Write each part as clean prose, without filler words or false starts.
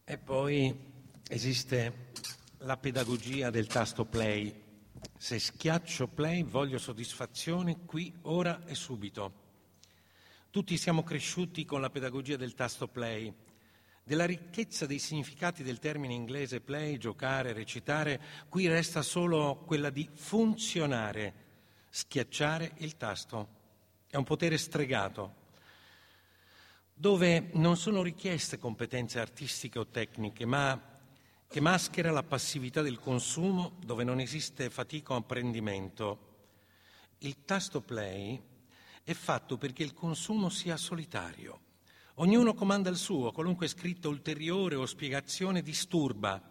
E poi esiste la pedagogia del tasto play. Se schiaccio play voglio soddisfazione qui, ora e subito. Tutti siamo cresciuti con la pedagogia del tasto play. Della ricchezza dei significati del termine inglese play, giocare, recitare, qui resta solo quella di funzionare, schiacciare il tasto. È un potere stregato, dove non sono richieste competenze artistiche o tecniche, ma che maschera la passività del consumo, dove non esiste fatica o apprendimento. Il tasto play è fatto perché il consumo sia solitario. Ognuno comanda il suo, qualunque scritto ulteriore o spiegazione disturba.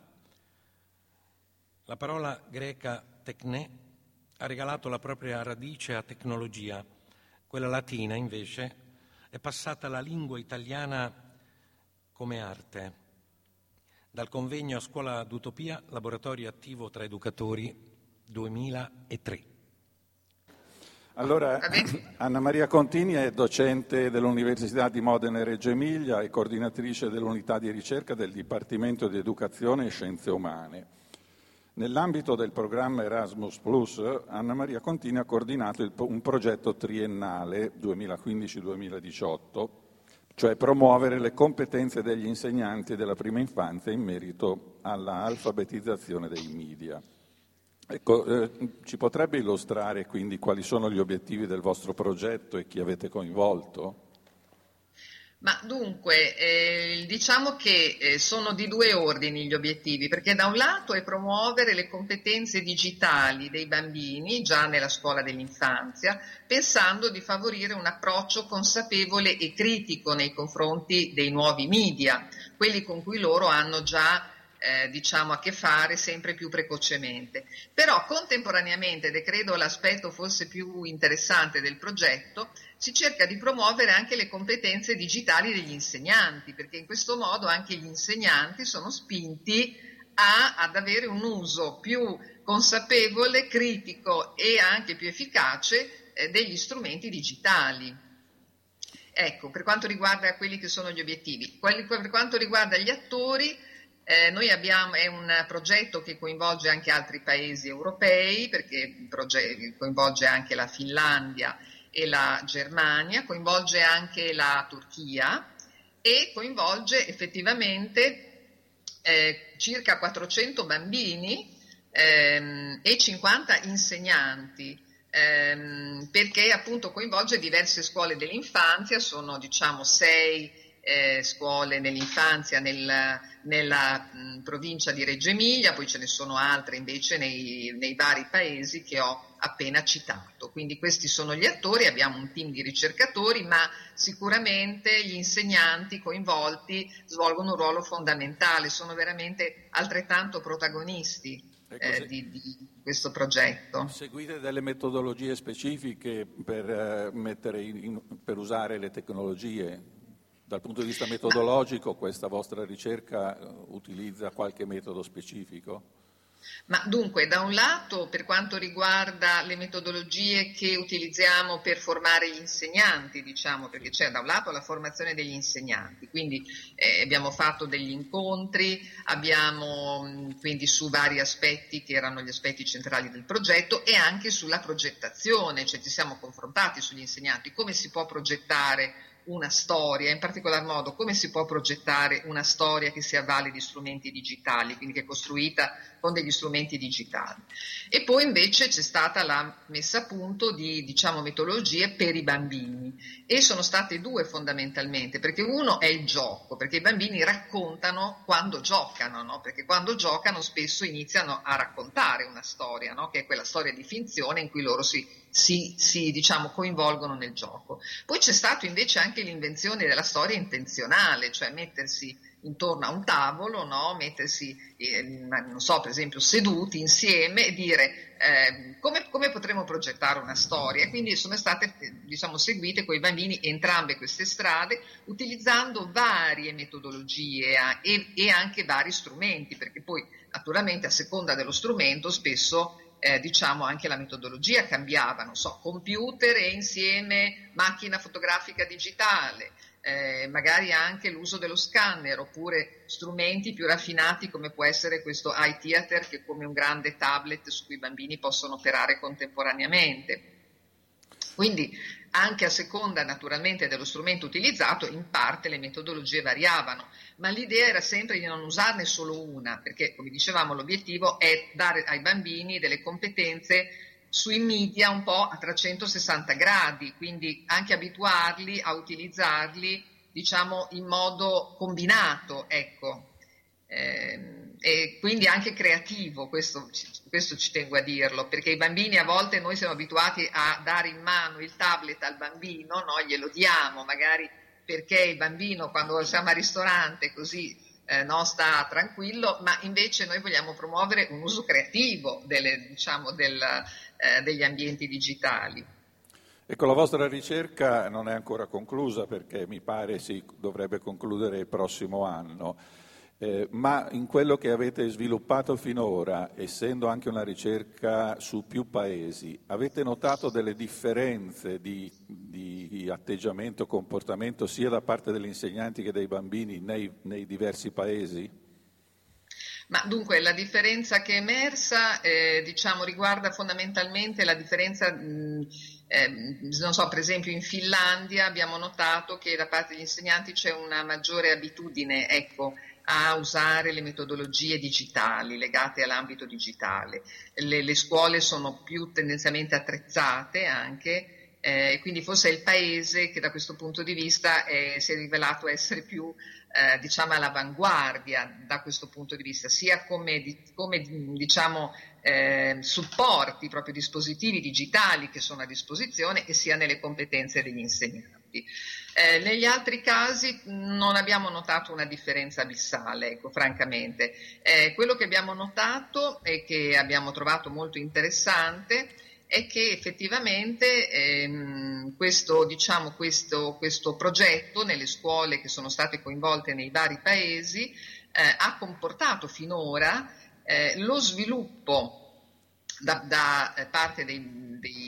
La parola greca tekne ha regalato la propria radice a tecnologia, quella latina invece è passata alla lingua italiana come arte. Dal convegno a Scuola d'Utopia, laboratorio attivo tra educatori, 2003. Allora, Anna Maria Contini è docente dell'Università di Modena e Reggio Emilia e coordinatrice dell'unità di ricerca del Dipartimento di Educazione e Scienze Umane. Nell'ambito del programma Erasmus+, Anna Maria Contini ha coordinato un progetto triennale 2015-2018, cioè promuovere le competenze degli insegnanti della prima infanzia in merito alla alfabetizzazione dei media. Ecco, ci potrebbe illustrare quindi quali sono gli obiettivi del vostro progetto e chi avete coinvolto? Ma dunque, diciamo che sono di due ordini gli obiettivi, perché da un lato è promuovere le competenze digitali dei bambini già nella scuola dell'infanzia, pensando di favorire un approccio consapevole e critico nei confronti dei nuovi media, quelli con cui loro hanno già a che fare sempre più precocemente. Però contemporaneamente, ed è credo l'aspetto forse più interessante del progetto, si cerca di promuovere anche le competenze digitali degli insegnanti, perché in questo modo anche gli insegnanti sono spinti ad avere un uso più consapevole, critico e anche più efficace degli strumenti digitali. Ecco, per quanto riguarda quelli che sono gli obiettivi. Per quanto riguarda gli attori, noi abbiamo, è un progetto che coinvolge anche altri paesi europei, perché coinvolge anche la Finlandia e la Germania, coinvolge anche la Turchia e coinvolge effettivamente circa 400 bambini e 50 insegnanti, perché appunto coinvolge diverse scuole dell'infanzia, sono 6 scuole nell'infanzia nella provincia di Reggio Emilia, poi ce ne sono altre invece nei vari paesi che ho appena citato. Quindi questi sono gli attori, abbiamo un team di ricercatori, ma sicuramente gli insegnanti coinvolti svolgono un ruolo fondamentale, sono veramente altrettanto protagonisti di questo progetto. Seguite delle metodologie specifiche per usare le tecnologie? Dal punto di vista metodologico, questa vostra ricerca utilizza qualche metodo specifico? Ma dunque, da un lato, per quanto riguarda le metodologie che utilizziamo per formare gli insegnanti, perché c'è da un lato la formazione degli insegnanti, quindi abbiamo fatto degli incontri, abbiamo quindi su vari aspetti che erano gli aspetti centrali del progetto e anche sulla progettazione, cioè ci siamo confrontati sugli insegnanti, come si può progettare una storia, in particolar modo come si può progettare una storia che si avvale di strumenti digitali, quindi che è costruita con degli strumenti digitali. E poi invece c'è stata la messa a punto di metodologie per i bambini e sono state due fondamentalmente, perché uno è il gioco, perché i bambini raccontano quando giocano, no? Perché quando giocano spesso iniziano a raccontare una storia, no? Che è quella storia di finzione in cui loro si coinvolgono nel gioco. Poi c'è stato invece anche l'invenzione della storia intenzionale, cioè mettersi intorno a un tavolo, no? Mettersi, non so, per esempio seduti insieme e dire come potremmo progettare una storia. E quindi sono state seguite con i bambini entrambe queste strade, utilizzando varie metodologie e anche vari strumenti, perché poi naturalmente a seconda dello strumento spesso anche la metodologia cambiava, non so, computer e insieme macchina fotografica digitale, magari anche l'uso dello scanner, oppure strumenti più raffinati come può essere questo iTheater, che è come un grande tablet su cui i bambini possono operare contemporaneamente. Quindi anche a seconda naturalmente dello strumento utilizzato, in parte le metodologie variavano, ma l'idea era sempre di non usarne solo una, perché come dicevamo l'obiettivo è dare ai bambini delle competenze sui media un po' a 360 gradi, quindi anche abituarli a utilizzarli, diciamo, in modo combinato, ecco. E quindi anche creativo, questo ci tengo a dirlo, perché i bambini, a volte noi siamo abituati a dare in mano il tablet al bambino, no? Glielo diamo magari perché il bambino, quando siamo al ristorante, così no, sta tranquillo, ma invece noi vogliamo promuovere un uso creativo degli ambienti digitali. Ecco, la vostra ricerca non è ancora conclusa, perché mi pare si dovrebbe concludere il prossimo anno. Ma in quello che avete sviluppato finora, essendo anche una ricerca su più paesi, avete notato delle differenze di atteggiamento, comportamento, sia da parte degli insegnanti che dei bambini nei diversi paesi? Ma dunque la differenza che è emersa riguarda fondamentalmente la differenza, non so, per esempio in Finlandia abbiamo notato che da parte degli insegnanti c'è una maggiore abitudine, ecco, a usare le metodologie digitali legate all'ambito digitale. Le scuole sono più tendenzialmente attrezzate anche, quindi forse è il paese che da questo punto di vista si è rivelato essere più all'avanguardia da questo punto di vista, sia come supporti, proprio dispositivi digitali che sono a disposizione, e sia nelle competenze degli insegnanti. Negli altri casi non abbiamo notato una differenza abissale, ecco, francamente. Quello che abbiamo notato e che abbiamo trovato molto interessante è che effettivamente questo progetto nelle scuole che sono state coinvolte nei vari paesi ha comportato finora lo sviluppo da parte dei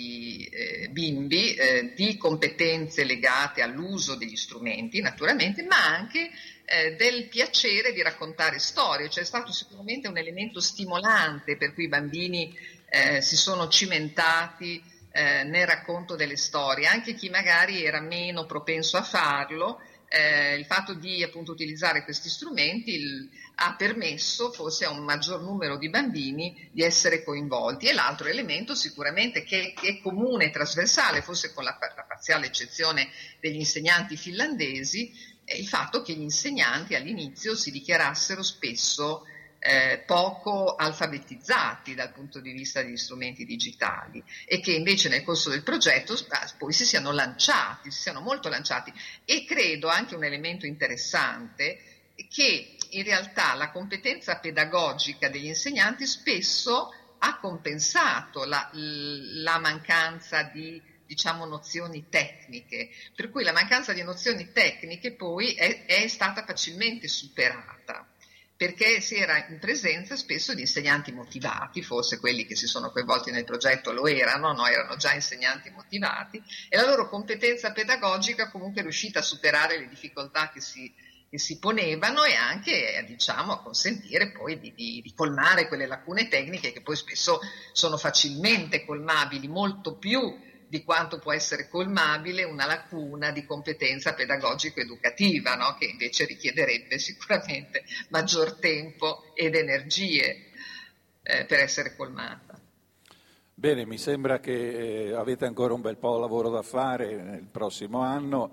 bimbi di competenze legate all'uso degli strumenti, naturalmente, ma anche del piacere di raccontare storie. C'è stato sicuramente un elemento stimolante per cui i bambini si sono cimentati nel racconto delle storie, anche chi magari era meno propenso a farlo. Il fatto di appunto utilizzare questi strumenti ha permesso forse a un maggior numero di bambini di essere coinvolti. E l'altro elemento sicuramente che è comune e trasversale, forse con la parziale eccezione degli insegnanti finlandesi, è il fatto che gli insegnanti all'inizio si dichiarassero spesso poco alfabetizzati dal punto di vista degli strumenti digitali, e che invece nel corso del progetto poi si siano molto lanciati. E credo anche un elemento interessante, che in realtà la competenza pedagogica degli insegnanti spesso ha compensato la mancanza di nozioni tecniche, per cui la mancanza di nozioni tecniche poi è stata facilmente superata, perché si era in presenza spesso di insegnanti motivati, forse quelli che si sono coinvolti nel progetto lo erano, no? Erano già insegnanti motivati, e la loro competenza pedagogica comunque è riuscita a superare le difficoltà che si ponevano, e anche a consentire poi di colmare quelle lacune tecniche che poi spesso sono facilmente colmabili, molto più di quanto può essere colmabile una lacuna di competenza pedagogico-educativa, no? Che invece richiederebbe sicuramente maggior tempo ed energie per essere colmata. Bene, mi sembra che avete ancora un bel po' di lavoro da fare nel prossimo anno.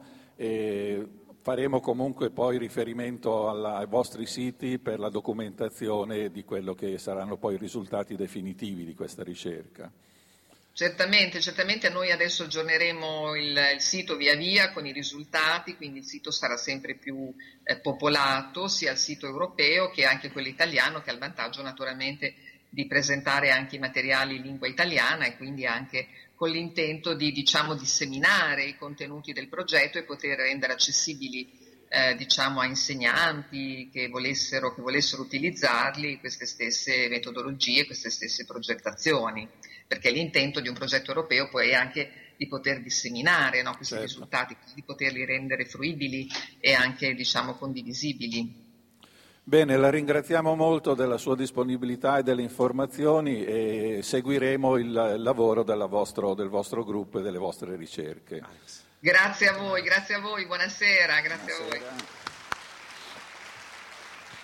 Faremo comunque poi riferimento ai vostri siti per la documentazione di quello che saranno poi i risultati definitivi di questa ricerca. Certamente noi adesso aggiorneremo il sito via via con i risultati, quindi il sito sarà sempre più popolato, sia il sito europeo che anche quello italiano, che ha il vantaggio naturalmente di presentare anche i materiali in lingua italiana, e quindi anche con l'intento di disseminare i contenuti del progetto e poter rendere accessibili a insegnanti che volessero utilizzarli, queste stesse metodologie, queste stesse progettazioni, perché l'intento di un progetto europeo poi è anche di poter disseminare, no, questi Certo. risultati, di poterli rendere fruibili e anche, diciamo, condivisibili. Bene, la ringraziamo molto della sua disponibilità e delle informazioni e seguiremo il lavoro del vostro gruppo e delle vostre ricerche. Grazie a voi, buonasera, grazie a voi.